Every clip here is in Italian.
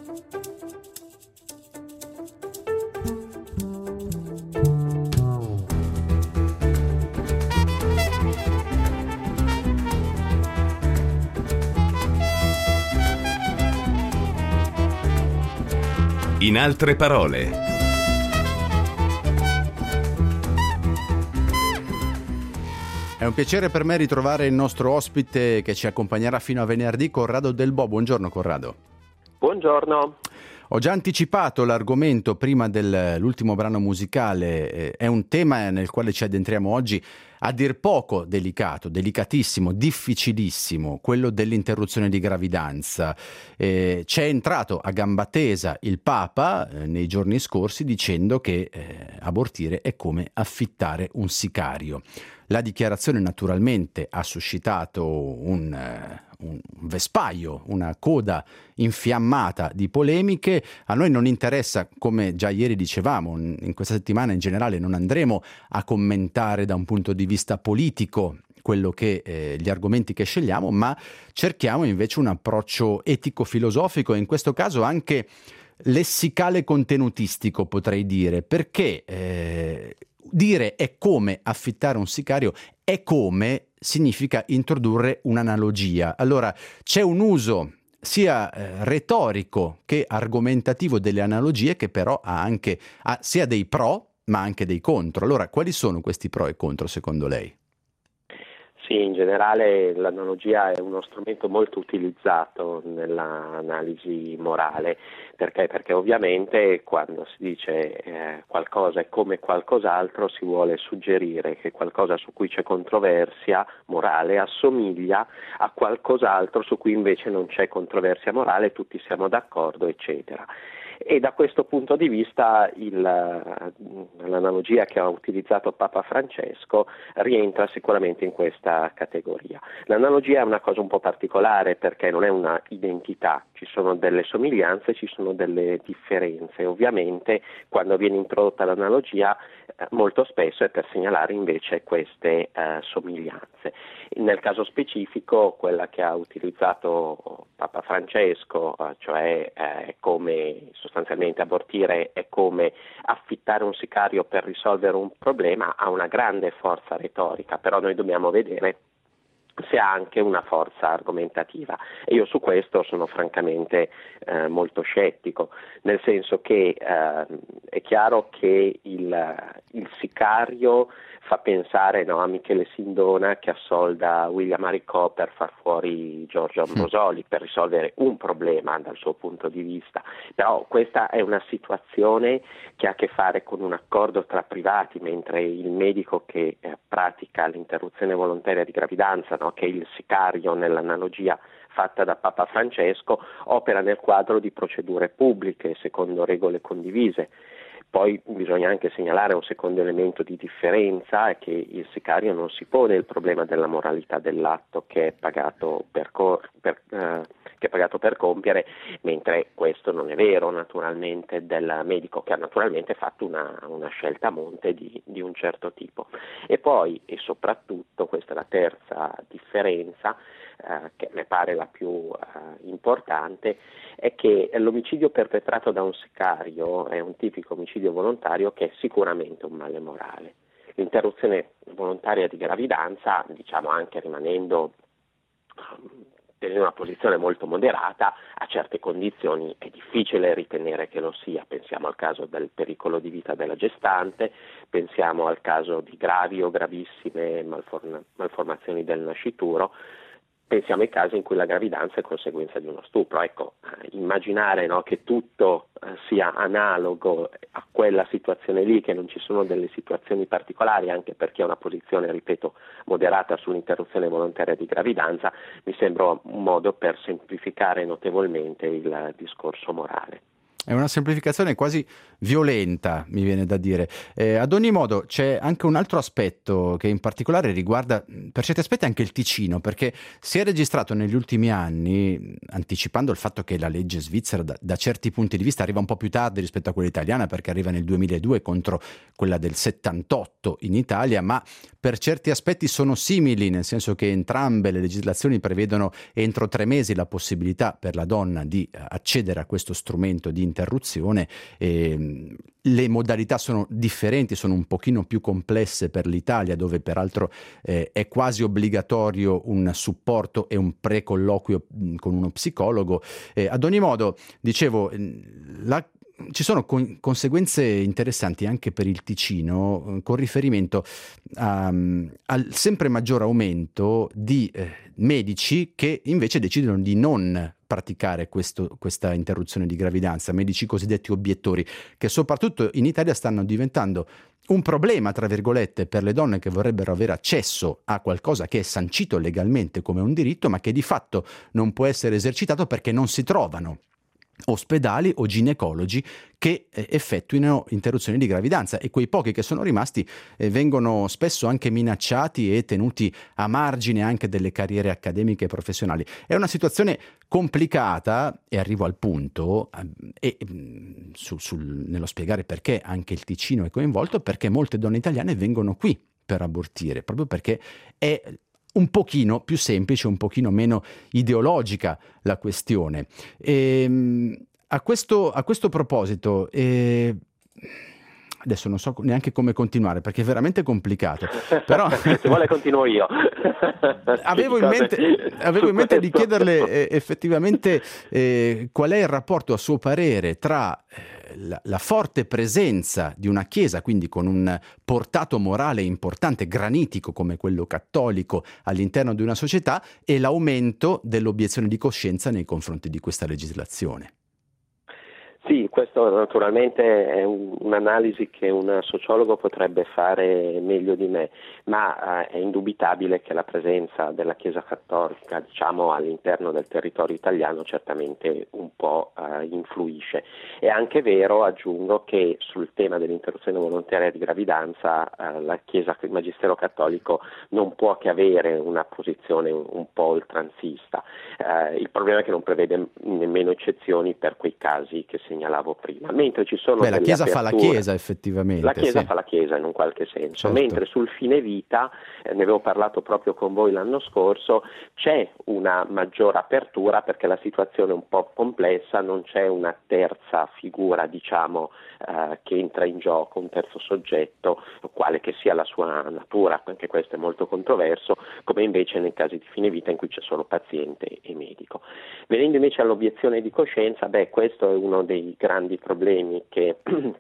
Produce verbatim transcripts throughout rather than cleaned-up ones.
In altre parole. È un piacere per me ritrovare il nostro ospite che ci accompagnerà fino a venerdì, Corrado Del Bo. Buongiorno Corrado. Buongiorno. Ho già anticipato l'argomento prima dell'ultimo brano musicale, eh, è un tema nel quale ci addentriamo oggi a dir poco delicato, delicatissimo, difficilissimo, quello dell'interruzione di gravidanza. Eh, c'è entrato a gamba tesa il Papa eh, nei giorni scorsi dicendo che eh, abortire è come affittare un sicario. La dichiarazione naturalmente ha suscitato un, uh, un vespaio, una coda infiammata di polemiche. A noi non interessa, come già ieri dicevamo, in questa settimana in generale non andremo a commentare da un punto di vista politico quello che eh, gli argomenti che scegliamo, ma cerchiamo invece un approccio etico-filosofico e in questo caso anche lessicale contenutistico, potrei dire, perché eh, dire è come affittare un sicario è come significa introdurre un'analogia. Allora c'è un uso sia eh, retorico che argomentativo delle analogie che però ha anche ha sia dei pro ma anche dei contro. Allora quali sono questi pro e contro secondo lei? Sì, in generale l'analogia è uno strumento molto utilizzato nell'analisi morale, perché? Perché ovviamente quando si dice eh, qualcosa è come qualcos'altro si vuole suggerire che qualcosa su cui c'è controversia morale assomiglia a qualcos'altro su cui invece non c'è controversia morale, tutti siamo d'accordo, eccetera. E da questo punto di vista il, l'analogia che ha utilizzato Papa Francesco rientra sicuramente in questa categoria. L'analogia è una cosa un po' particolare perché non è una identità, ci sono delle somiglianze, ci sono delle differenze. Ovviamente quando viene introdotta l'analogia eh, molto spesso è per segnalare invece queste eh, somiglianze. Nel caso specifico quella che ha utilizzato Papa Francesco, eh, cioè eh, come sostanzialmente abortire è come affittare un sicario per risolvere un problema, ha una grande forza retorica, però noi dobbiamo vedere se ha anche una forza argomentativa e io su questo sono francamente eh, molto scettico, nel senso che eh, è chiaro che il, il sicario fa pensare, no, a Michele Sindona che assolda William Aricò per far fuori Giorgio Ambrosoli, per risolvere un problema dal suo punto di vista, però questa è una situazione che ha a che fare con un accordo tra privati, mentre il medico che eh, pratica l'interruzione volontaria di gravidanza, no, che è il sicario nell'analogia fatta da Papa Francesco, opera nel quadro di procedure pubbliche secondo regole condivise. Poi bisogna anche segnalare un secondo elemento di differenza, è che il sicario non si pone il problema della moralità dell'atto che è pagato per, cor- per, eh, che è pagato per compiere, mentre questo non è vero naturalmente del medico che ha naturalmente fatto una, una scelta a monte di, di un certo tipo. E poi e soprattutto, questa è la terza differenza, eh, che mi pare la più eh, importante, è che l'omicidio perpetrato da un sicario è un tipico omicidio volontario che è sicuramente un male morale. L'interruzione volontaria di gravidanza, diciamo anche rimanendo tenendo una posizione molto moderata, a certe condizioni è difficile ritenere che lo sia. Pensiamo al caso del pericolo di vita della gestante, pensiamo al caso di gravi o gravissime malform- malformazioni del nascituro, pensiamo ai casi in cui la gravidanza è conseguenza di uno stupro. Ecco, eh, immaginare, no, che tutto eh, sia analogo a quella situazione lì, che non ci sono delle situazioni particolari, anche perché è una posizione, ripeto, moderata sull'interruzione volontaria di gravidanza, mi sembra un modo per semplificare notevolmente il discorso morale. È una semplificazione quasi violenta, mi viene da dire. Eh, ad ogni modo c'è anche un altro aspetto che in particolare riguarda per certi aspetti anche il Ticino, perché si è registrato negli ultimi anni, anticipando il fatto che la legge svizzera da, da certi punti di vista arriva un po' più tardi rispetto a quella italiana, perché arriva nel duemiladue contro quella del settantotto in Italia, ma per certi aspetti sono simili, nel senso che entrambe le legislazioni prevedono entro tre mesi la possibilità per la donna di accedere a questo strumento di interruzione. E le modalità sono differenti, sono un pochino più complesse per l'Italia, dove peraltro eh, è quasi obbligatorio un supporto e un pre-colloquio con uno psicologo. Eh, ad ogni modo, dicevo, la ci sono con- conseguenze interessanti anche per il Ticino, eh, con riferimento a, al sempre maggior aumento di eh, medici che invece decidono di non praticare questo, questa interruzione di gravidanza, medici cosiddetti obiettori, che soprattutto in Italia stanno diventando un problema, tra virgolette, per le donne che vorrebbero avere accesso a qualcosa che è sancito legalmente come un diritto, ma che di fatto non può essere esercitato perché non si trovano ospedali o ginecologi che eh, effettuino interruzioni di gravidanza, e quei pochi che sono rimasti eh, vengono spesso anche minacciati e tenuti a margine anche delle carriere accademiche e professionali. È una situazione complicata, e arrivo al punto eh, e mh, su, sul, nello spiegare perché anche il Ticino è coinvolto, perché molte donne italiane vengono qui per abortire, proprio perché è un pochino più semplice, un pochino meno ideologica la questione. E, a questo, a questo proposito, eh, adesso non so neanche come continuare perché è veramente complicato, però se vuole continuo io. avevo, in mente, avevo in mente di chiederle eh, effettivamente eh, qual è il rapporto, a suo parere, tra La, la forte presenza di una chiesa, quindi con un portato morale importante, granitico come quello cattolico all'interno di una società, e l'aumento dell'obiezione di coscienza nei confronti di questa legislazione. Sì, questo naturalmente è un, un'analisi che un sociologo potrebbe fare meglio di me, ma eh, è indubitabile che la presenza della Chiesa Cattolica, diciamo, all'interno del territorio italiano certamente un po' eh, influisce. È anche vero, aggiungo, che sul tema dell'interruzione volontaria di gravidanza eh, la Chiesa, il Magistero Cattolico non può che avere una posizione un, un po' oltranzista. Eh, il problema è che non prevede nemmeno eccezioni per quei casi che segnalavo prima, mentre ci sono Beh, la Chiesa aperture, fa la Chiesa effettivamente. La Chiesa sì. fa la Chiesa in un qualche senso, Certo. Mentre sul fine vita, eh, ne avevo parlato proprio con voi l'anno scorso, c'è una maggior apertura perché la situazione è un po' complessa, non c'è una terza figura, diciamo, eh, che entra in gioco, un terzo soggetto, quale che sia la sua natura, anche questo è molto controverso, come invece nei casi di fine vita in cui c'è solo paziente e medico. Venendo invece all'obiezione di coscienza, beh, questo è uno dei grandi problemi che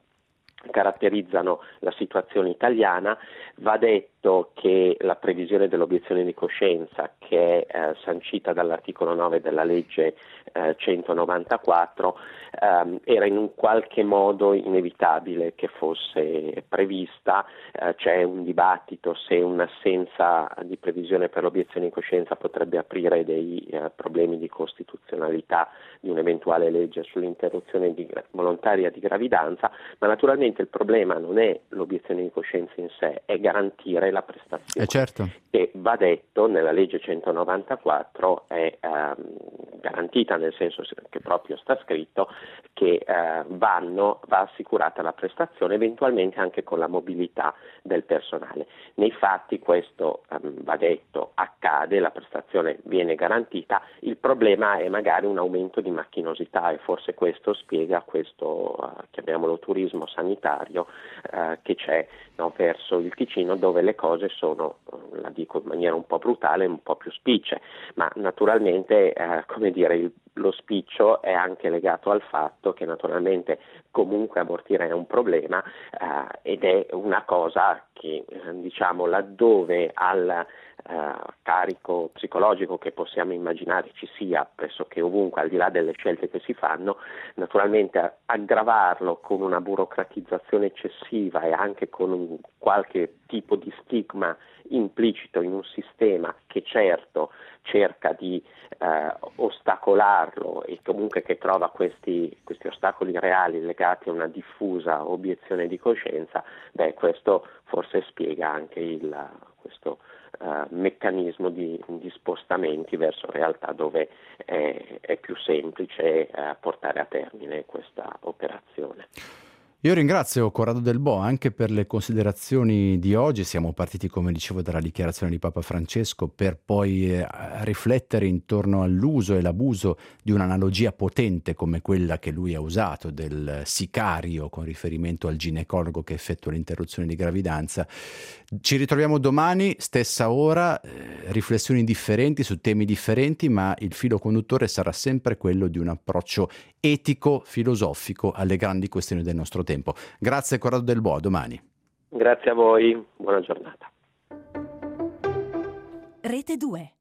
caratterizzano la situazione italiana. Va detto che la previsione dell'obiezione di coscienza, che è eh, sancita dall'articolo nove della legge eh, centonovantaquattro, ehm, era in un qualche modo inevitabile che fosse prevista. Eh, c'è un dibattito se un'assenza di previsione per l'obiezione di coscienza potrebbe aprire dei eh, problemi di costituzionalità di un'eventuale legge sull'interruzione di, volontaria di gravidanza, ma naturalmente il problema non è l'obiezione di coscienza in sé, è garantire la prestazione. Eh certo. Che, va detto, nella legge centonovantaquattro è ehm, garantita, nel senso che proprio sta scritto che eh, vanno, va assicurata la prestazione, eventualmente anche con la mobilità del personale. Nei fatti questo, ehm, va detto, accade, la prestazione viene garantita, il problema è magari un aumento di macchinosità, e forse questo spiega questo, uh, chiamiamolo turismo sanitario, uh, che c'è, no, verso il Ticino, dove le cose sono, uh, la dico in maniera un po' brutale, un po' più spicce, ma naturalmente uh, come dire, il, lo spiccio è anche legato al fatto che naturalmente comunque abortire è un problema uh, ed è una cosa che, uh, diciamo, laddove al eh, carico psicologico che possiamo immaginare ci sia pressoché ovunque, al di là delle scelte che si fanno, naturalmente aggravarlo con una burocratizzazione eccessiva e anche con un qualche tipo di stigma implicito in un sistema che certo cerca di eh, ostacolarlo e comunque che trova questi, questi ostacoli reali legati a una diffusa obiezione di coscienza, beh, questo forse spiega anche il, questo eh, meccanismo di, di spostamenti verso realtà dove è, è più semplice eh, portare a termine questa operazione. Io ringrazio Corrado Del Bo anche per le considerazioni di oggi. Siamo partiti, come dicevo, dalla dichiarazione di Papa Francesco per poi eh, riflettere intorno all'uso e l'abuso di un'analogia potente come quella che lui ha usato del sicario con riferimento al ginecologo che effettua l'interruzione di gravidanza. Ci ritroviamo domani, stessa ora, eh, riflessioni differenti su temi differenti, ma il filo conduttore sarà sempre quello di un approccio etico, filosofico alle grandi questioni del nostro tempo. Grazie Corrado Del Bo, a domani. Grazie a voi, buona giornata. Rete due.